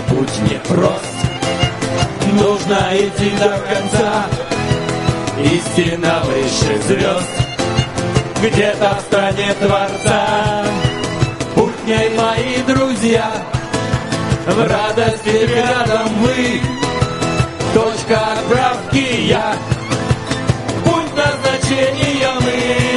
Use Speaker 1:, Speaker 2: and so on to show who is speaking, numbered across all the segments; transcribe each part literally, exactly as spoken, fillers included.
Speaker 1: путь непрост, нужно идти до конца. Истина выше звезд, где-то в стране Творца. Путь к ней, мои друзья, в радости рядом вы. Точка отправки я, путь назначения мы.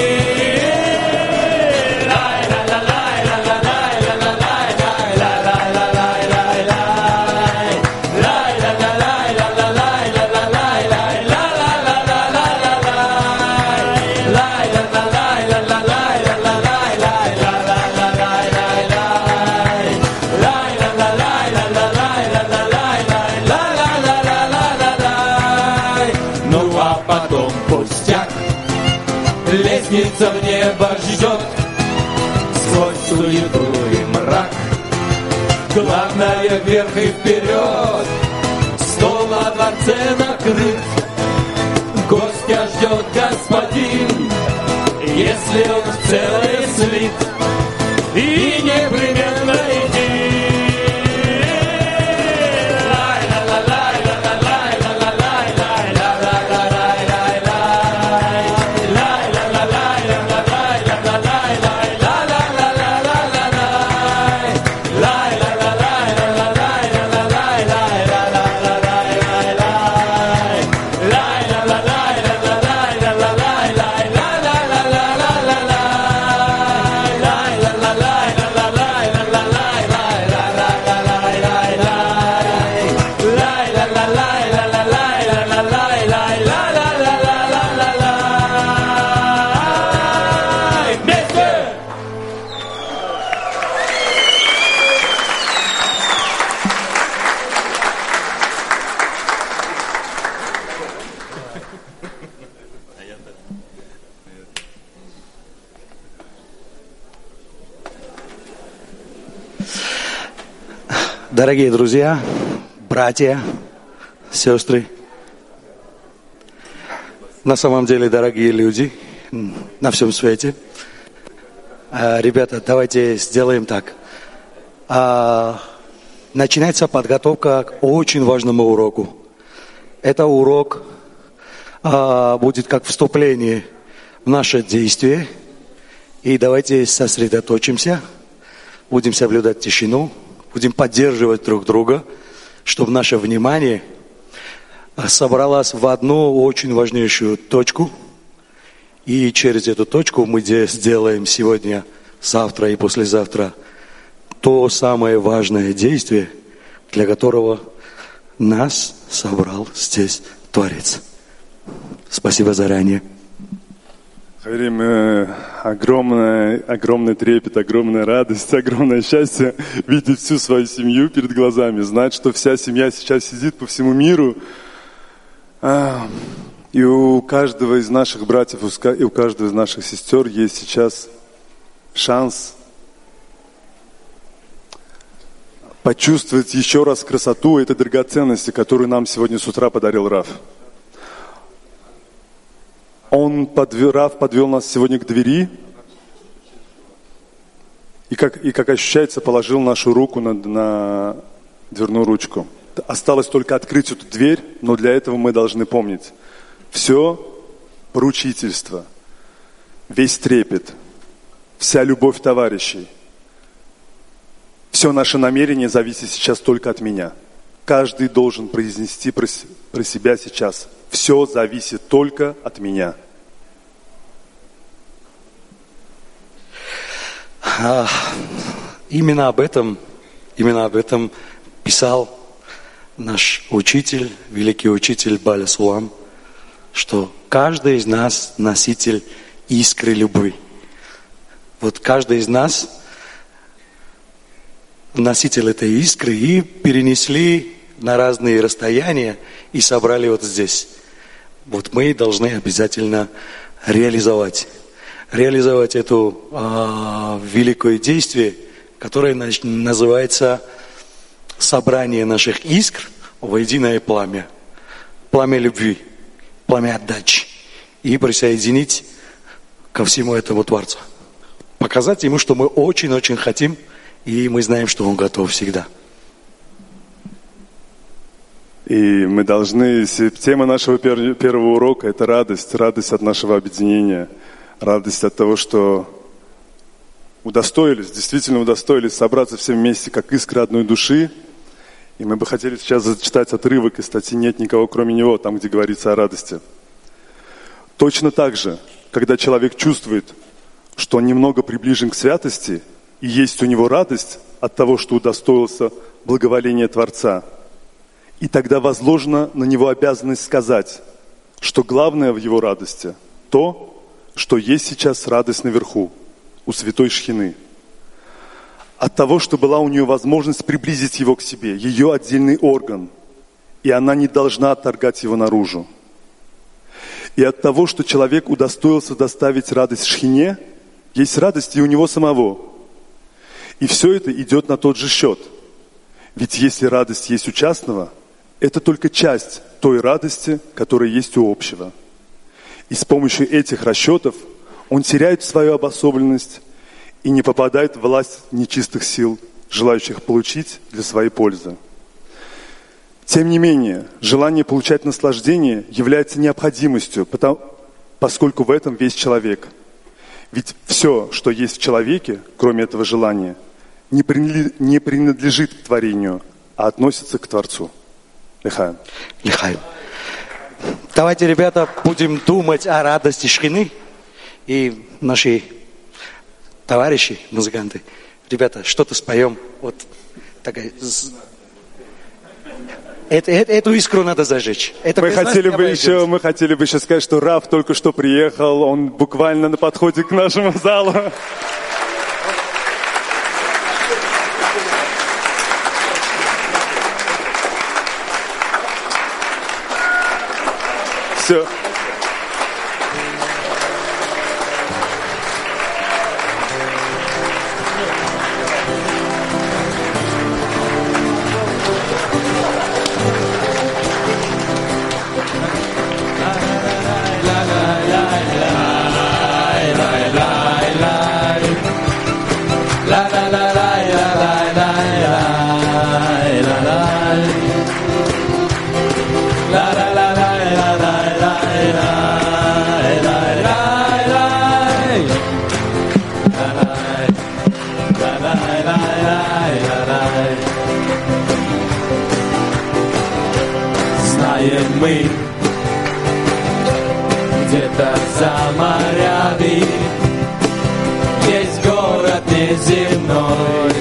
Speaker 1: Лестница в небо ждет сквозь суету и мрак. Главное вверх и вперед, стол на дворце накрыт. Гостя ждет господин, если он в целый свит, и непременно иди.
Speaker 2: Дорогие друзья, братья, сестры, на самом деле дорогие люди на всем свете. Ребята, давайте сделаем так. Начинается подготовка к очень важному уроку. Это урок будет как вступление в наше действие. И давайте сосредоточимся, будем соблюдать тишину. Будем поддерживать друг друга, чтобы наше внимание собралось в одну очень важнейшую точку. И через эту точку мы сделаем сегодня, завтра и послезавтра то самое важное действие, для которого нас собрал здесь Творец. Спасибо заранее.
Speaker 3: Харим, огромный, огромный трепет, огромная радость, огромное счастье видеть всю свою семью перед глазами, знать, что вся семья сейчас сидит по всему миру. И у каждого из наших братьев, и у каждого из наших сестер есть сейчас шанс почувствовать еще раз красоту этой драгоценности, которую нам сегодня с утра подарил Рав. Он подвел, Рав подвел нас сегодня к двери и как, и, как ощущается, положил нашу руку на, на дверную ручку. Осталось только открыть эту дверь, но для этого мы должны помнить. Все поручительство, весь трепет, вся любовь товарищей, все наше намерение зависит сейчас только от меня. Каждый должен произнести про, про себя сейчас. Все зависит только от меня.
Speaker 2: А, именно об этом, именно об этом писал наш учитель, великий учитель Баля Сулам, что каждый из нас носитель искры любви. Вот каждый из нас носитель этой искры, и перенесли на разные расстояния и собрали вот здесь. Вот мы должны обязательно реализовать, реализовать это э, великое действие, которое называется собрание наших искр в единое пламя, пламя любви, пламя отдачи, и присоединить ко всему этому Творцу. Показать ему, что мы очень-очень хотим, и мы знаем, что он готов всегда.
Speaker 3: И мы должны, тема нашего пер, первого урока – это радость, радость от нашего объединения, радость от того, что удостоились, действительно удостоились собраться все вместе, как искры одной души. И мы бы хотели сейчас зачитать отрывок из статьи «Нет никого, кроме него», там, где говорится о радости. Точно так же, когда человек чувствует, что он немного приближен к святости, и есть у него радость от того, что удостоился благоволения Творца, и тогда возложена на него обязанность сказать, что главное в его радости – то, что есть сейчас радость наверху, у святой Шхины. От того, что была у нее возможность приблизить его к себе, ее отдельный орган, и она не должна отторгать его наружу. И от того, что человек удостоился доставить радость Шхине, есть радость и у него самого. И все это идет на тот же счет. Ведь если радость есть у частного, это только часть той радости, которая есть у общего. И с помощью этих расчетов он теряет свою обособленность и не попадает в власть нечистых сил, желающих получить для своей пользы. Тем не менее, желание получать наслаждение является необходимостью, потому, поскольку в этом весь человек. Ведь все, что есть в человеке, кроме этого желания, не принадлежит к творению, а относится к Творцу. Лихаем.
Speaker 2: Лихаем. Давайте, ребята, будем думать о радости Шхины. И наши товарищи, музыканты, ребята, что-то споем. Вот такая... Это, это, эту искру надо зажечь. Это
Speaker 3: мы, хотели бы еще, мы хотели бы еще сказать, что Раф только что приехал, он буквально на подходе к нашему залу. Все.
Speaker 1: Мы где-то за морями есть город неземной,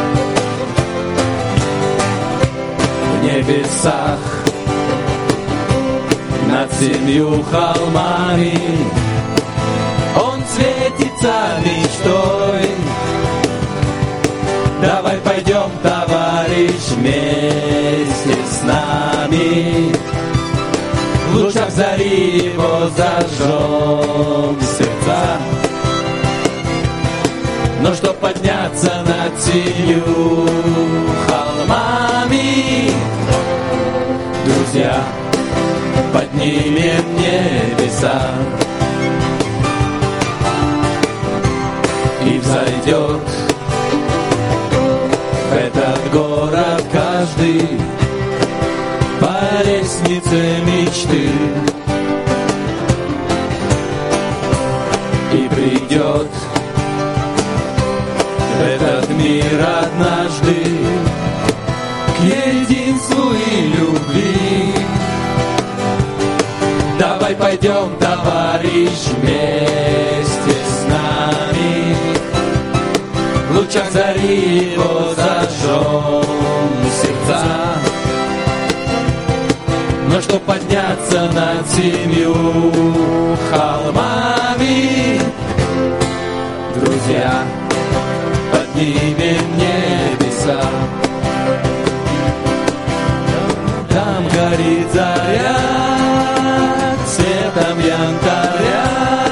Speaker 1: в небесах над семью холмами он светится мечтой. Давай пойдем, товарищ, вместе с нами. В лучах зари его зажжем сердца. Но чтоб подняться над семью холмами, друзья, поднимем небеса. И взойдет в этот город каждый по лестнице мечты, и придет в этот мир однажды к единству и любви. Давай пойдем, товарищ, вместе с нами. В лучах зари его зажжем сердца. Но чтоб подняться над семью холмами, друзья, поднимем небеса. Там горит заря цветом янтаря,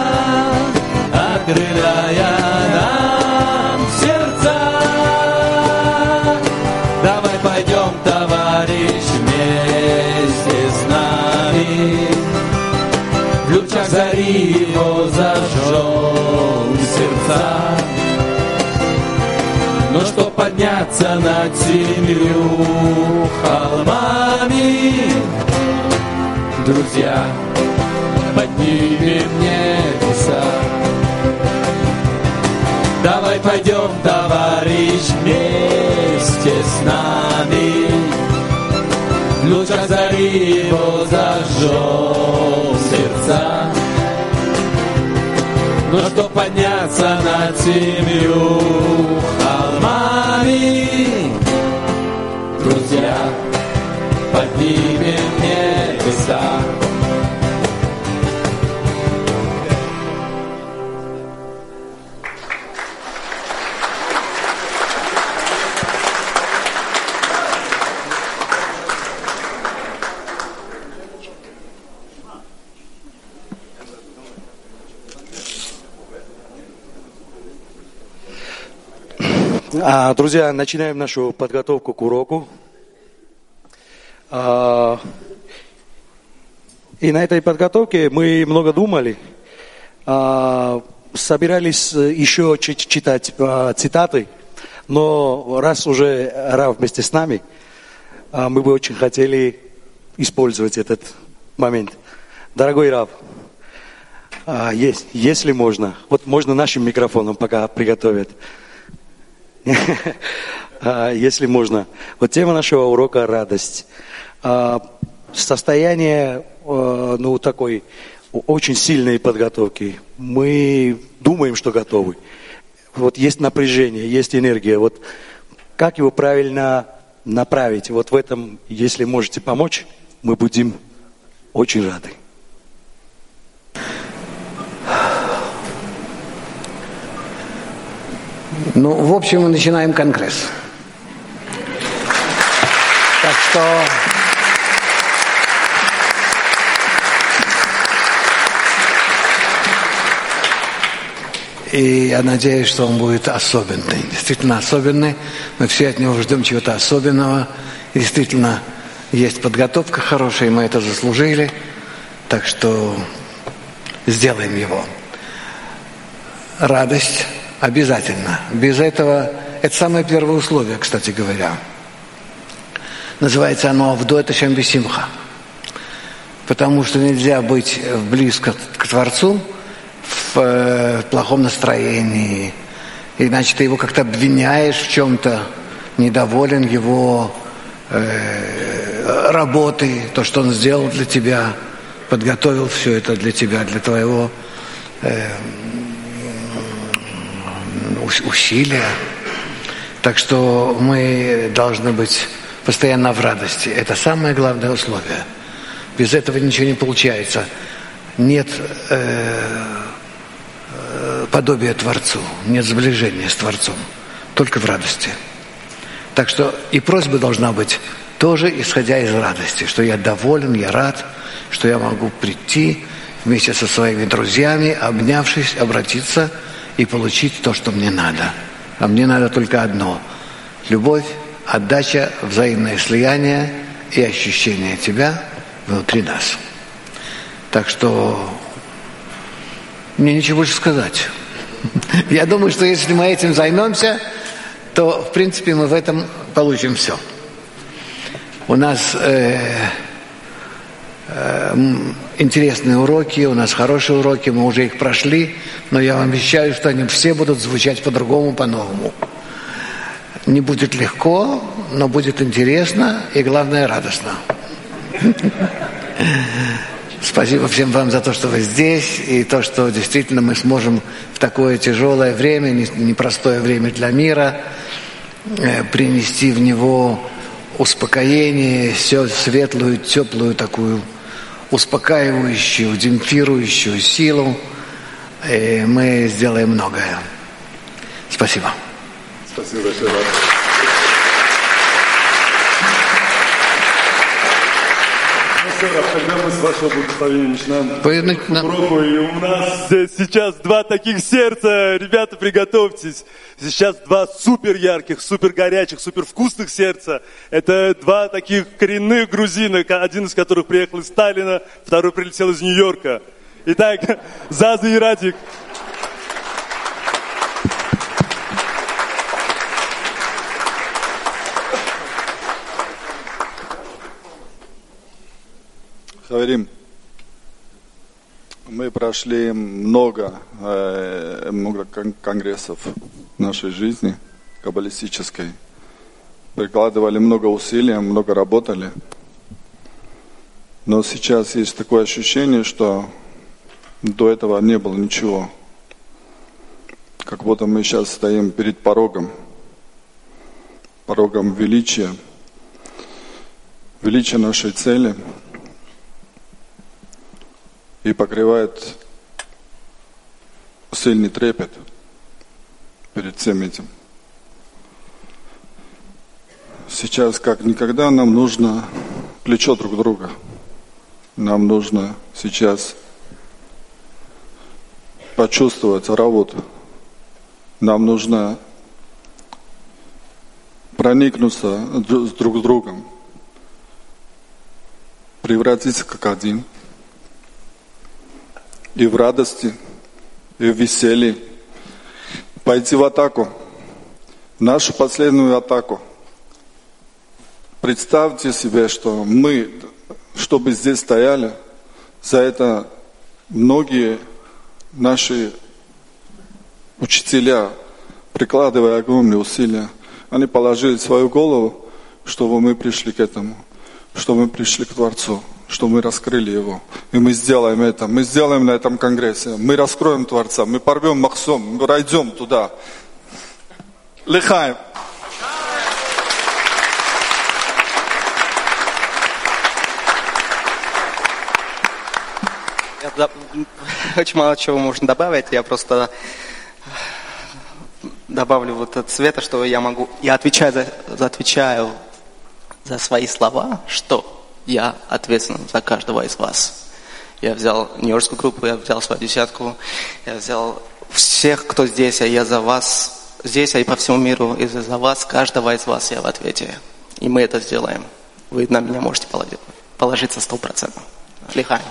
Speaker 1: окрыляя нам сердца. Давай пойдем, товарищ, вместе с нами. В лучах зари его зажжем сердца. Но чтоб подняться над семью холмами, друзья, поднимем небеса. Давай пойдем, товарищ, вместе с нами. В лучах зари его зажжем сердца. Но чтоб подняться над семью холмами, друзья, поднимем небеса.
Speaker 2: А, друзья, начинаем нашу подготовку к уроку. А, и на этой подготовке мы много думали. А, собирались еще читать а, цитаты, но раз уже Рав вместе с нами, а, мы бы очень хотели использовать этот момент. Дорогой Рав, а, есть, если можно, вот можно нашим микрофоном пока приготовят. Если можно. Вот тема нашего урока – радость. Состояние, ну, такой очень сильной подготовки. Мы думаем, что готовы. Вот есть напряжение, есть энергия. Вот как его правильно направить? Вот в этом, если можете помочь, мы будем очень рады.
Speaker 4: Ну, в общем, мы начинаем конгресс. Так что и я надеюсь, что он будет особенный, действительно особенный. Мы все от него ждем чего-то особенного. И действительно, есть подготовка хорошая, мы это заслужили. Так что сделаем его. Радость обязательно. Без этого, это самое первое условие, кстати говоря. Называется оно «Авдот Ашем бесимха». Потому что нельзя быть близко к Творцу в э, плохом настроении. Иначе ты его как-то обвиняешь в чем-то, недоволен его э, работой, то, что он сделал для тебя, подготовил все это для тебя, для твоего э, усилия. Так что мы должны быть постоянно в радости. Это самое главное условие. Без этого ничего не получается. Нет э, э, подобия Творцу, нет сближения с Творцом. Только в радости. Так что и просьба должна быть тоже исходя из радости, что я доволен, я рад, что я могу прийти вместе со своими друзьями, обнявшись, обратиться и получить то, что мне надо. А мне надо только одно – любовь, отдача, взаимное слияние и ощущение тебя внутри нас. Так что мне нечего больше сказать. Я думаю, что если мы этим займемся, то, в принципе, мы в этом получим все. У нас э, э, интересные уроки, у нас хорошие уроки, мы уже их прошли, но я вам обещаю, что они все будут звучать по-другому, по-новому. Не будет легко, но будет интересно и, главное, радостно. Спасибо всем вам за то, что вы здесь, и то, что действительно мы сможем в такое тяжелое время, непростое время для мира, принести в него успокоение, все светлую, теплую такую успокаивающую, демпфирующую силу. И мы сделаем многое. Спасибо.
Speaker 3: Спасибо большое. Когда мы с вашего благословения начинаем уроку, и у нас здесь сейчас два таких сердца, ребята, приготовьтесь. Сейчас два супер ярких, супер горячих, супер вкусных сердца. Это два таких коренных грузина, один из которых приехал из Сталина, второй прилетел из Нью-Йорка. Итак, Заза и Радик. Хаверим, мы прошли много, э, много кон- конгрессов в нашей жизни каббалистической. Прикладывали много усилий, много работали. Но сейчас есть такое ощущение, что до этого не было ничего. Как будто мы сейчас стоим перед порогом. Порогом величия. Величия нашей цели. И покрывает сильный трепет перед всем этим. Сейчас, как никогда, нам нужно плечо друг друга. Нам нужно сейчас почувствовать работу. Нам нужно проникнуться с друг с другом, превратиться как один. И в радости, и в веселье. Пойти в атаку. Нашу последнюю атаку. Представьте себе, что мы, чтобы здесь стояли, за это многие наши учителя, прикладывая огромные усилия, они положили свою голову, чтобы мы пришли к этому, чтобы мы пришли к Творцу, чтобы мы раскрыли Его. И мы сделаем это, мы сделаем на этом конгрессе, мы раскроем Творца, мы порвем Махсум, мы пройдем туда. Лихаем.
Speaker 5: Я, очень мало чего можно добавить, я просто добавлю вот от Света, что я могу, я отвечаю за, за, отвечаю за свои слова, что я ответственен за каждого из вас. Я взял нью-йоркскую группу, я взял свою десятку, я взял всех, кто здесь, а я за вас, здесь, а и по всему миру, и за вас, каждого из вас я в ответе. И мы это сделаем. Вы на меня можете положиться сто процентов. Лихаем.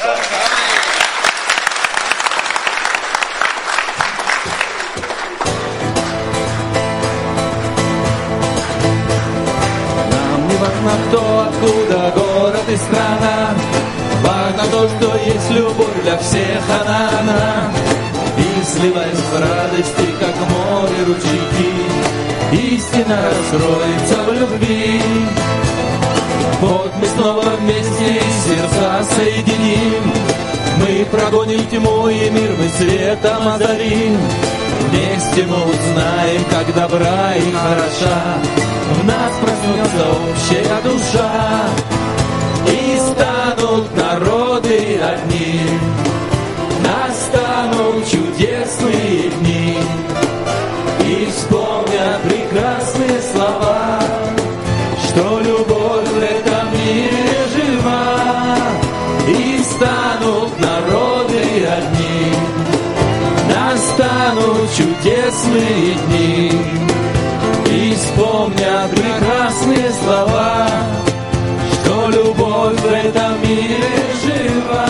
Speaker 1: Важно кто, откуда, город и страна. Важно то, что есть любовь для всех она, она. И сливаясь в радости, как море ручейки, истина раскроется в любви. Вот мы снова вместе и сердца соединим. Мы прогоним тьму и мир мы светом озарим. Вместе мы узнаем, как добра и хороша в нас проснется общая душа. И станут народы одни, настанут чудесные дни. И вспомнят прекрасные слова, что любовь в этом мире жива. И станут народы одни, настанут чудесные дни. И вспомнят прекрасные слова, что любовь в этом мире жива.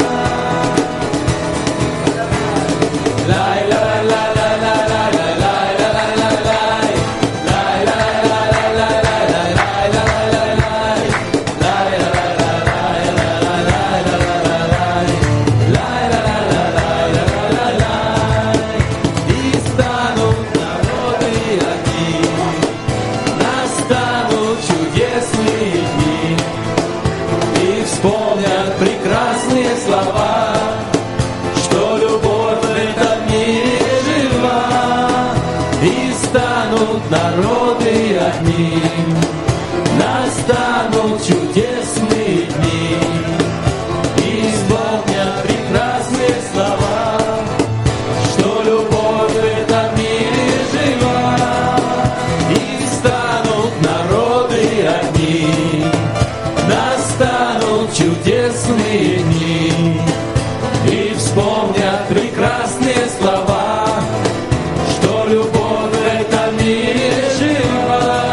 Speaker 1: Народы одни, настанут чудесные дни. И вспомнят прекрасные слова, что любовь в этом мире жива. И станут народы одни, настанут чудесные дни. И вспомнят прекрасные слова, что любовь в этом мире жива.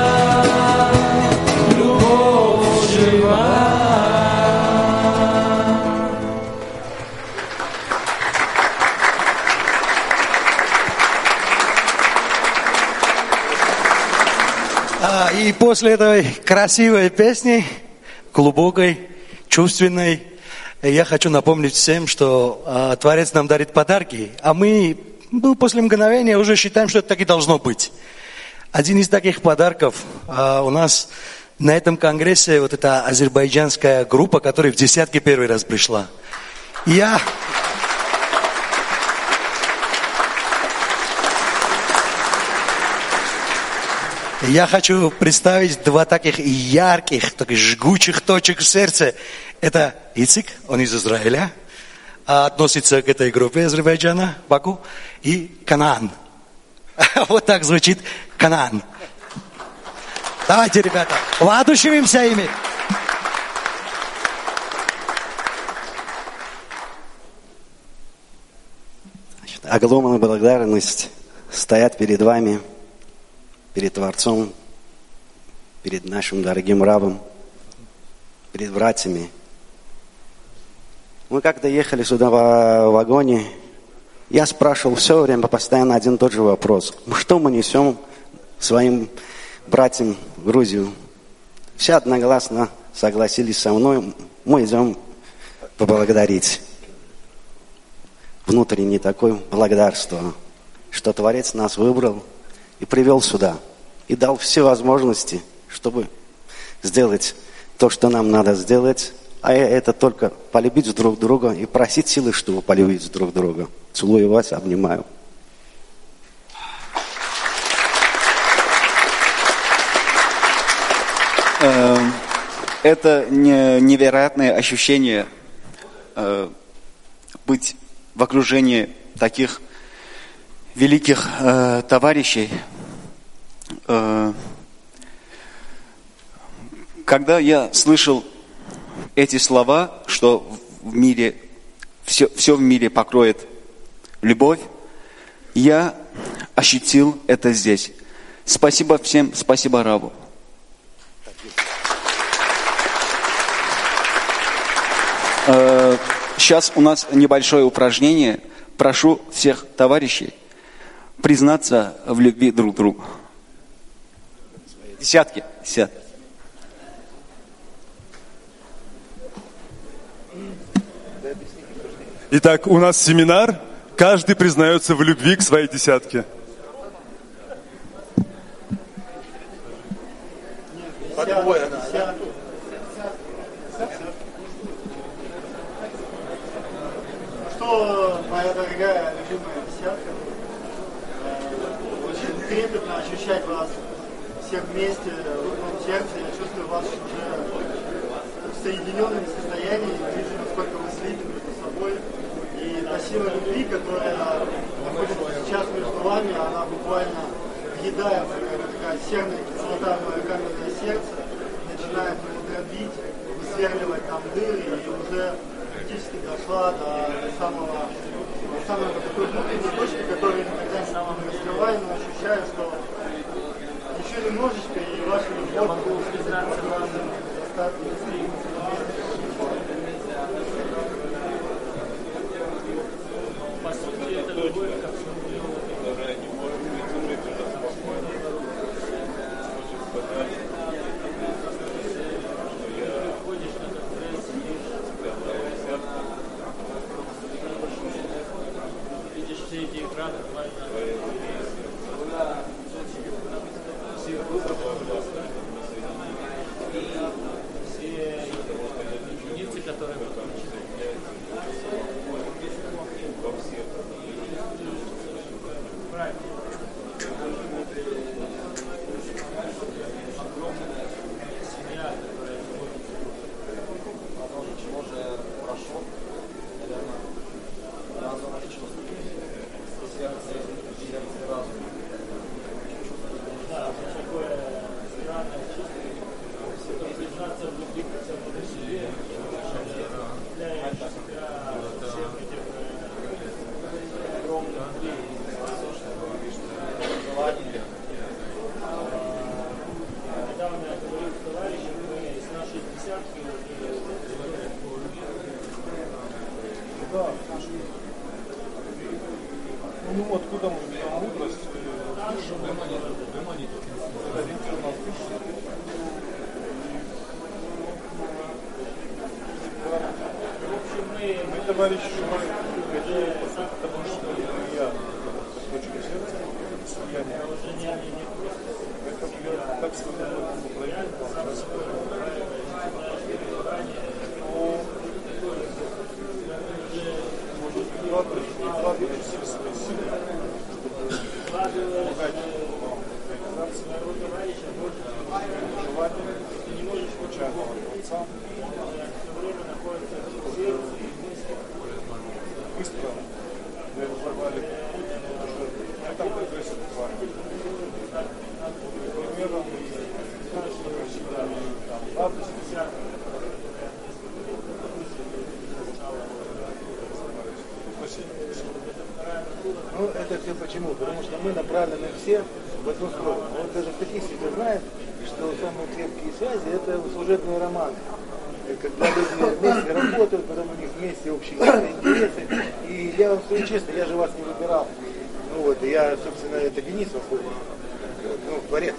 Speaker 1: Любовь жива.
Speaker 2: А, и после этой красивой песни, глубокой, чувственной. Я хочу напомнить всем, что а, Творец нам дарит подарки, а мы ну, после мгновения уже считаем, что это так и должно быть. Один из таких подарков а, у нас на этом конгрессе вот эта азербайджанская группа, которая в десятке первый раз пришла. И я... Я хочу представить два таких ярких, таких жгучих точек в сердце. Это Ицик, он из Израиля, относится к этой группе Азербайджана, Баку, и Канаан. Вот так звучит Канаан. Давайте, ребята, воодушевимся ими.
Speaker 6: Огромная благодарность стоять перед вами, перед Творцом, перед нашим дорогим рабом, перед братьями. Мы как-то ехали сюда в вагоне, я спрашивал все время постоянно один и тот же вопрос. Что мы несем своим братьям в Грузию? Все одногласно согласились со мной, мы идем поблагодарить. Внутренне такое благодарство, что Творец нас выбрал и привел сюда, и дал все возможности, чтобы сделать то, что нам надо сделать, а это только полюбить друг друга и просить силы, чтобы полюбить друг друга. Целую вас, обнимаю.
Speaker 7: Это невероятное ощущение быть в окружении таких великих э, товарищей. Э, когда я слышал эти слова, что в мире, все, все в мире покроет любовь, я ощутил это здесь. Спасибо всем, спасибо рабу. Э, сейчас у нас небольшое упражнение. Прошу всех товарищей признаться в любви друг к другу. Десятки. Десятки.
Speaker 3: Итак, у нас семинар. Каждый признается в любви к своей десятке.
Speaker 8: Что, моя дорогая, любимая десятка, очень трепетно ощущать вас всех вместе в одном сердце. Я чувствую вас уже в соединенном состоянии, вижу, насколько вы слиты между собой. И та сила любви, которая находится сейчас между вами, она буквально въедается, как такая серная кислота в мое каменное сердце, начинает его дробить, высверливать там дыры, и уже практически дошла до самого, до самой вот такой внутренней точки, которую никогда не раскрываю, но ощущаю, что ничего не можешь, и ваша любовь будет достаточно.
Speaker 9: По сути, это любовь как
Speaker 3: Ну, откуда мы берем мудрость? товарищи, какие потому что я точка сердца, состояние. Поэтому я так сказал, вкладывать все свои силы, чтобы помогать организации, желательно случайного творца, быстро реализовали уже а там прогресс буквально. Примером там радость.
Speaker 10: Ну, это все почему? Потому что мы направлены все в одну сторону. Вот даже статистика знает, что самые крепкие связи – это служебные романы. Когда люди вместе работают, потом у них вместе общие интересы. И я вам скажу честно, я же вас не выбирал. Ну вот, я, собственно, это Денис Васильев, ну, творец.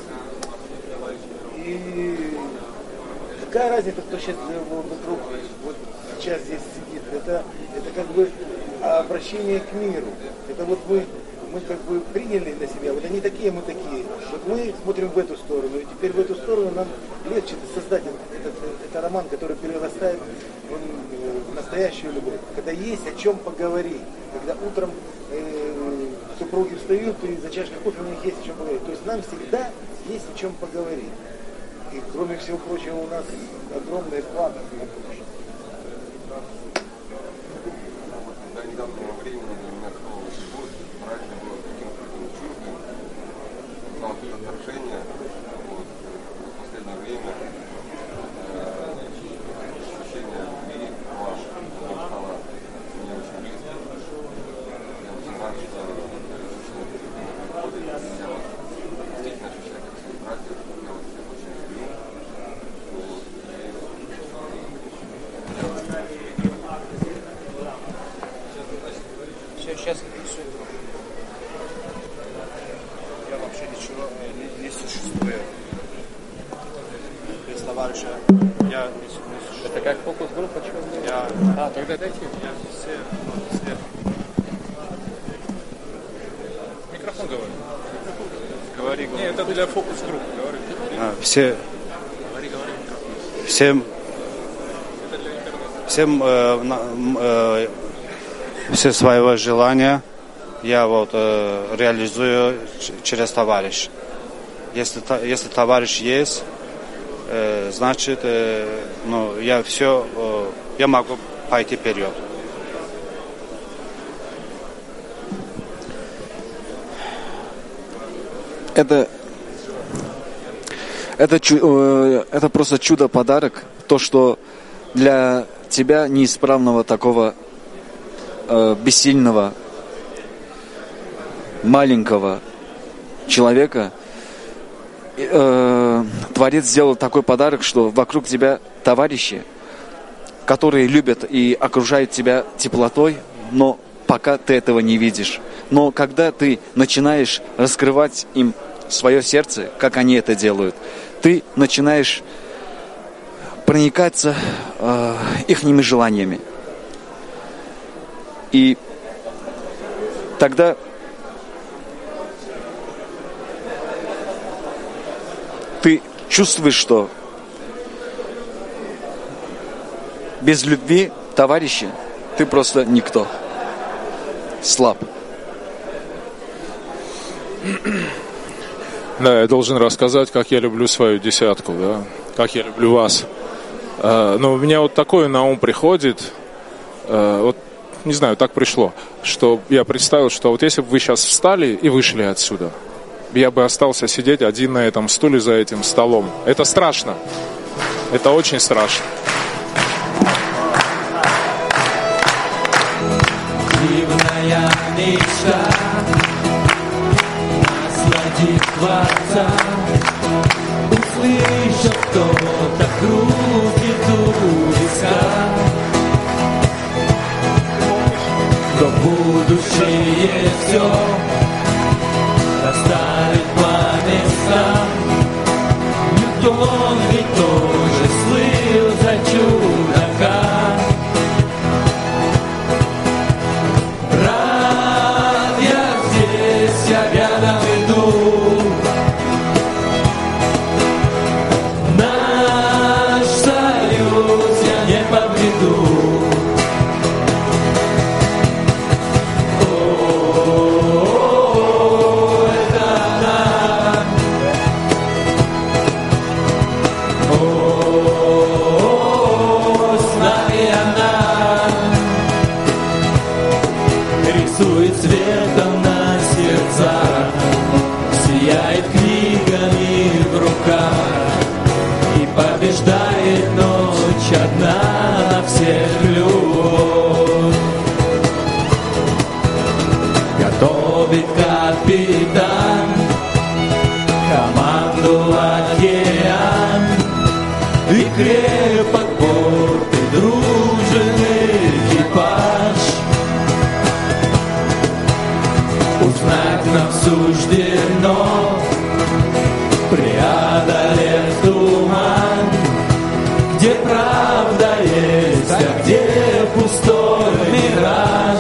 Speaker 10: И какая разница, кто сейчас вокруг, вот сейчас здесь сидит? Это, это как бы обращение к миру. Это вот мы, мы как бы приняли на себя, вот они такие, мы такие. Вот мы смотрим в эту сторону, и теперь в эту сторону нам легче создать этот, этот роман, который перерастает в настоящую любовь. Когда есть о чем поговорить, когда утром э, супруги встают и за чашкой кофе у них есть о чем поговорить. То есть нам всегда есть о чем поговорить. И кроме всего прочего у нас огромные планы на будущее.
Speaker 11: До недавнего времени для меня слово «любовь», братья было каким-то чуждым. Но вот это отношение вот, в последнее время э, ощущение любви ваше стало мне очень близко. Я очень рад, что приходит, я вас действительно ощущаю как своих братьев, я вас всех очень люблю. Вот,
Speaker 12: Сейчас я вообще ничего не, не существую. Без товарища я не, не существую.
Speaker 13: Это как фокус-группа, что ли?
Speaker 12: Я,
Speaker 13: а, тогда дайте.
Speaker 12: Я все, все.
Speaker 13: Микрофон говори.
Speaker 12: Говори, говори.
Speaker 13: Нет, это для фокус-группы, говори.
Speaker 12: А, все.
Speaker 13: Говори, говори.
Speaker 12: Всем. Всем э, на, э, все своего желания я вот э, реализую ч- через товарищ. Если, та, если товарищ есть, э, значит, э, ну, я все, э, я могу пойти вперед.
Speaker 7: Это, это, чу- это просто чудо-подарок, то, что для тебя неисправного такого э, бессильного, маленького человека э, Творец сделал такой подарок, что вокруг тебя товарищи, которые любят и окружают тебя теплотой, но пока ты этого не видишь. Но когда ты начинаешь раскрывать им свое сердце, как они это делают, ты начинаешь проникаться э, ихними желаниями. И тогда ты чувствуешь, что без любви товарища ты просто никто. Слаб.
Speaker 13: Да, я должен рассказать, как я люблю свою десятку, да, как я люблю вас. Но у меня вот такое на ум приходит, вот, не знаю, так пришло, что я представил, что вот если бы вы сейчас встали и вышли отсюда, я бы остался сидеть один на этом стуле за этим столом. Это страшно. Это очень страшно.
Speaker 1: Дивная мечта насладить Творца, услышав, кто-то крутит у виска, то будущее все расставить по местам. Ньютон ведь тоже слыл за чудака. побеждает ночь одна на всех любовь. Готовит капитан команду океан, и крепок порт, и дружен экипаж. Узнать нам суждено, преодолев туман, где правда есть, а где пустой мираж.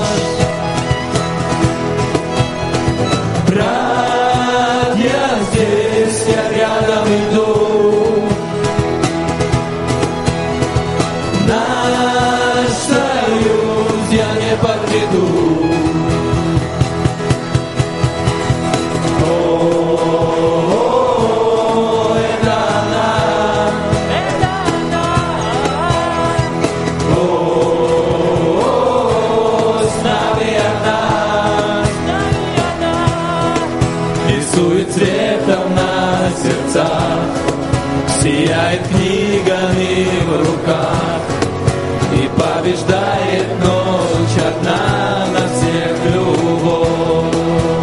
Speaker 1: Брат, я здесь, я рядом иду. Наш союз я не подведу. Сияет книгами в руках, и побеждает ночь одна на всех любовь.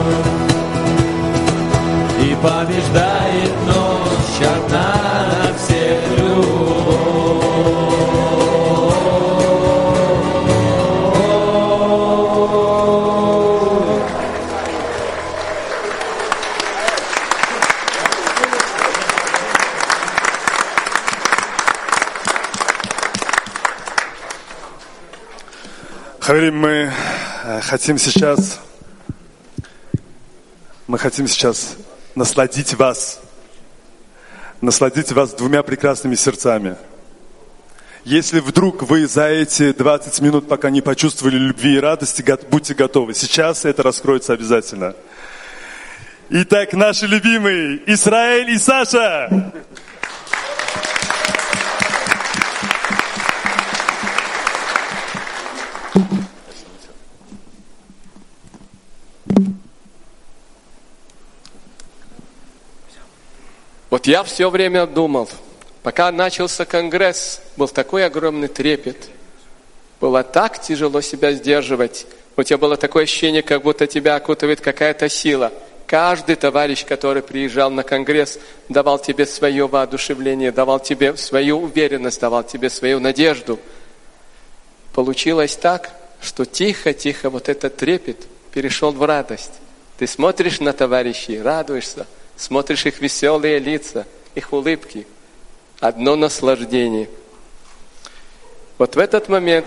Speaker 1: И побеждает ночь одна на всех любовь.
Speaker 3: Хаверим, мы хотим сейчас, мы хотим сейчас насладить вас, насладить вас двумя прекрасными сердцами. Если вдруг вы за эти двадцать минут пока не почувствовали любви и радости, будьте готовы. Сейчас это раскроется обязательно. Итак, наши любимые Исраэль и Саша.
Speaker 14: Вот я все время думал, пока начался конгресс, был такой огромный трепет. Было так тяжело себя сдерживать. У тебя было такое ощущение, как будто тебя окутывает какая-то сила. Каждый товарищ, который приезжал на конгресс, давал тебе свое воодушевление, давал тебе свою уверенность, давал тебе свою надежду. Получилось так, что тихо-тихо вот этот трепет перешел в радость. Ты смотришь на товарищей, радуешься. Смотришь их веселые лица, их улыбки. Одно наслаждение. Вот в этот момент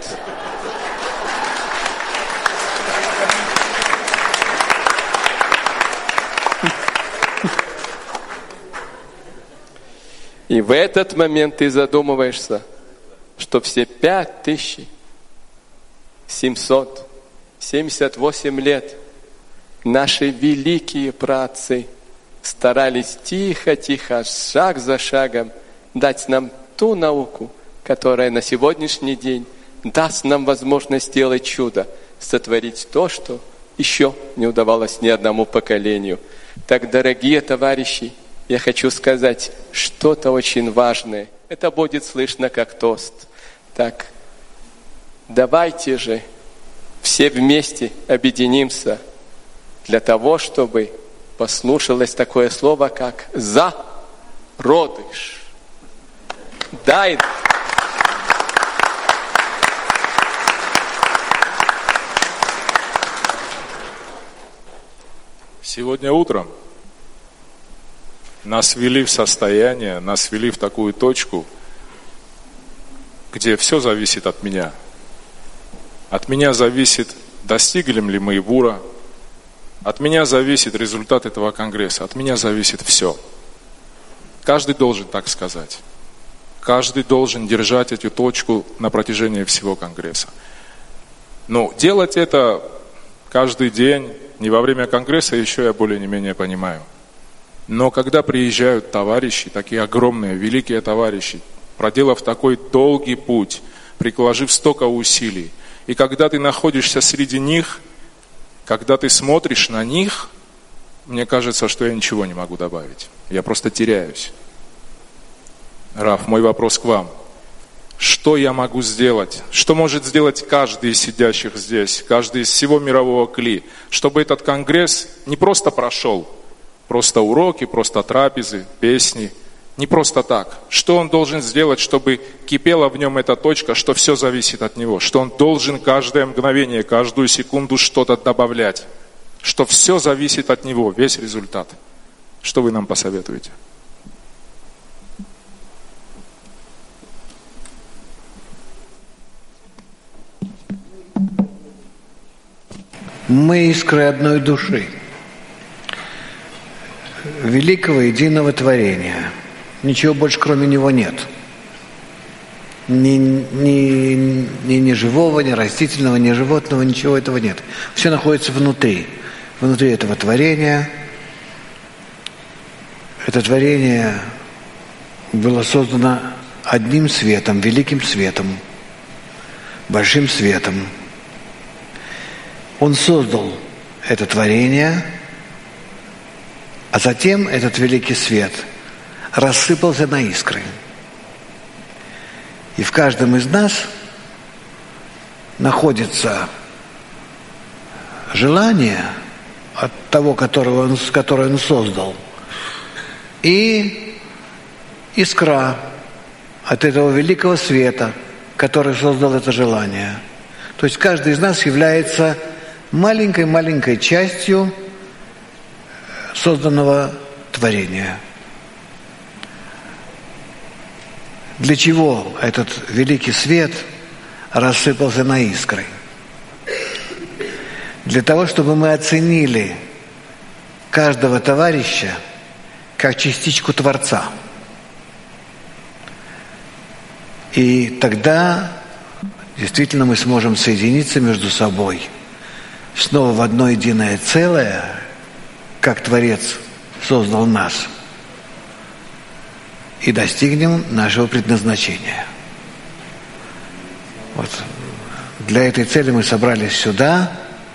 Speaker 14: и в этот момент ты задумываешься, что все пять тысяч семьсот семьдесят восемь лет наши великие праотцы старались тихо-тихо, шаг за шагом дать нам ту науку, которая на сегодняшний день даст нам возможность сделать чудо, сотворить то, что еще не удавалось ни одному поколению. Так, дорогие товарищи, я хочу сказать что-то очень важное. Это будет слышно как тост. Так, давайте же все вместе объединимся для того, чтобы послушалось такое слово, как «зародыш». Дай.
Speaker 13: Сегодня утром нас ввели в состояние, нас ввели в такую точку, где все зависит от меня. От меня зависит, достигнем ли мы Ибура. От меня зависит результат этого конгресса. От меня зависит все. Каждый должен так сказать. Каждый должен держать эту точку на протяжении всего конгресса. Но делать это каждый день, не во время конгресса, еще я более-менее понимаю. Но когда приезжают товарищи, такие огромные, великие товарищи, проделав такой долгий путь, приложив столько усилий, и когда ты находишься среди них, когда ты смотришь на них, мне кажется, что я ничего не могу добавить. Я просто теряюсь. Раф, мой вопрос к вам. Что я могу сделать? Что может сделать каждый из сидящих здесь, каждый из всего мирового Кли, чтобы этот конгресс не просто прошел, просто уроки, просто трапезы, песни, не просто так. Что он должен сделать, чтобы кипела в нем эта точка, что все зависит от него, что он должен каждое мгновение, каждую секунду что-то добавлять, что все зависит от него, весь результат. Что вы нам посоветуете?
Speaker 4: Мы искры одной души, великого единого творения. Ничего больше кроме него нет. Ни, ни, ни, ни живого, ни растительного, ни животного, ничего этого нет. Все находится внутри, внутри этого творения. Это творение было создано одним светом, великим светом, большим светом. Он создал это творение, а затем этот великий свет рассыпался на искры. И в каждом из нас находится желание от того, которого он, которое он создал, и искра от этого великого света, который создал это желание. То есть каждый из нас является маленькой-маленькой частью созданного творения. Для чего этот великий свет рассыпался на искры? Для того, чтобы мы оценили каждого товарища как частичку Творца. И тогда действительно мы сможем соединиться между собой снова в одно единое целое, как Творец создал нас, и достигнем нашего предназначения. Вот. Для этой цели мы собрались сюда,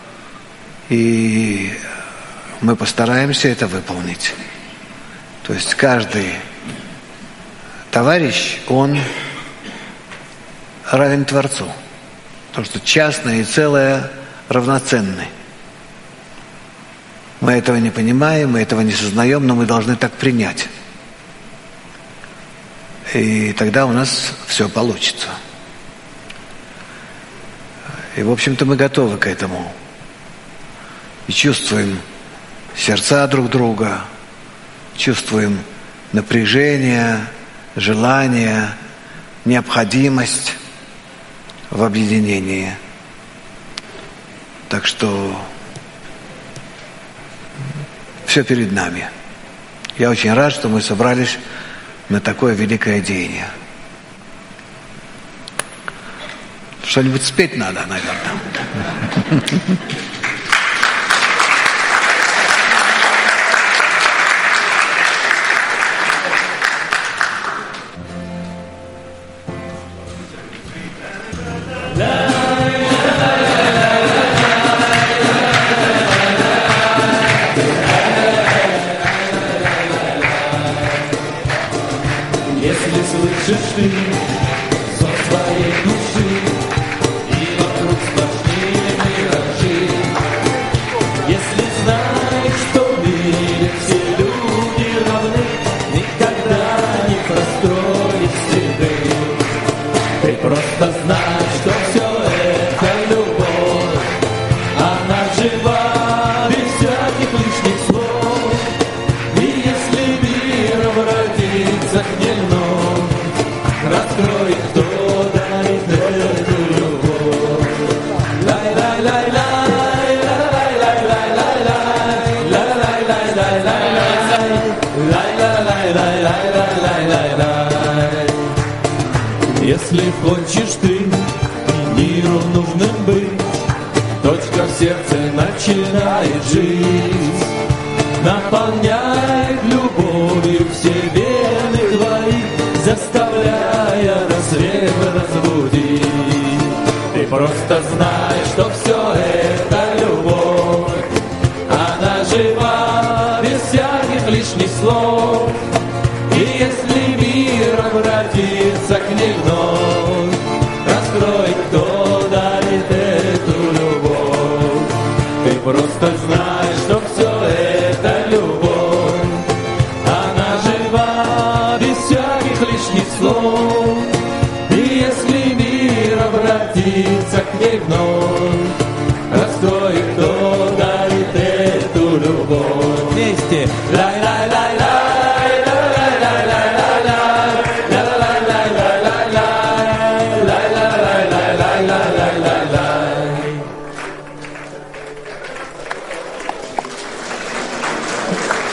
Speaker 4: и мы постараемся это выполнить. То есть каждый товарищ, он равен Творцу, потому что частное и целое равноценны. Мы этого не понимаем, мы этого не сознаем, но мы должны так принять. И тогда у нас все получится. И, в общем-то, мы готовы к этому. И чувствуем сердца друг друга, чувствуем напряжение, желание, необходимость в объединении. Так что все перед нами. Я очень рад, что мы собрались на такое великое деяние. Что-нибудь спеть надо, наверное.
Speaker 1: Слышишь ты сон своей души, и вокруг сплошные миражи. Если знаешь, что в мире все люди равны, никогда не простроишься ты. Ты просто знаешь, что все это любовь, она жива без всяких лишних слов. И если мир обратится к ней вновь, раскроет кто дарит эту любовь. Лай-лай-лай-лай, лай-лай-лай-лай-лай, лай-лай-лай-лай-лай, лай-лай-лай-лай-лай-лай. Если хочешь ты миру нужным быть, точка в сердце начинает жить, наполняет любовью все вены твои, заставляя рассвет разбудить. Ты просто знаешь, что все это любовь, она жива без всяких лишних слов. И если мир обратится не